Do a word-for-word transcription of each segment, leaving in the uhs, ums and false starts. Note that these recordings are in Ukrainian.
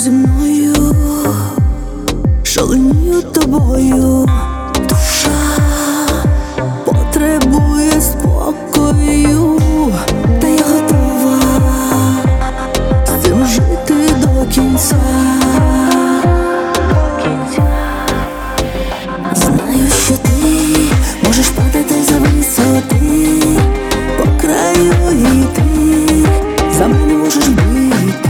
зі мною, шаленію тобою. Душа потребує спокою, та я готова з цим жити до кінця. Знаю, що ти можеш падати за висоти, по краю йти, за мене можеш бити,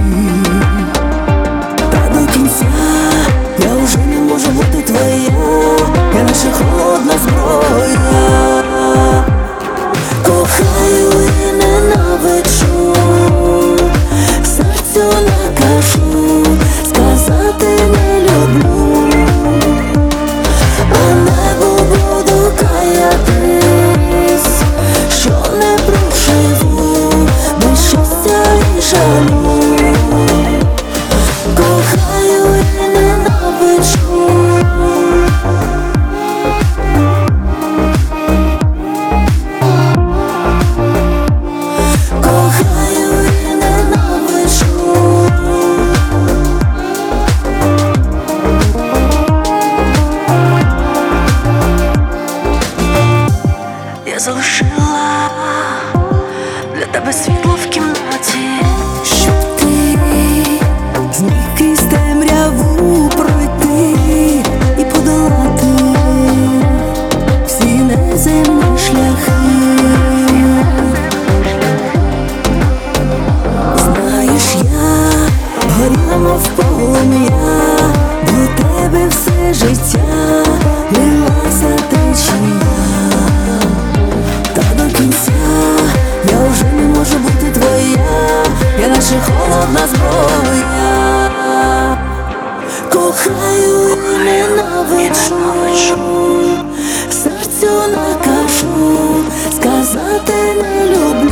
та до кінця я вже не можу бути твоя, я лише холодна зброя. Кохаю і ненавиджу, серцю накажу сказати не люблю, а небу буду каятись, що не проживу без щастя і жалю. Кохаю і ненавиджу, кохаю і ненавиджу. Я залишила для тебе світло в кімнаті, щоб ти зміг крізь темряву пройти і подолати всі неземні шляхи. Знаєш, я горіла, мов полум'я, до тебе все життя лилася течія, та до кінця я вже не можу бути твоя, я лише холодна зброя. Кохаю і ненавиджу, серцю накажу сказати не люблю,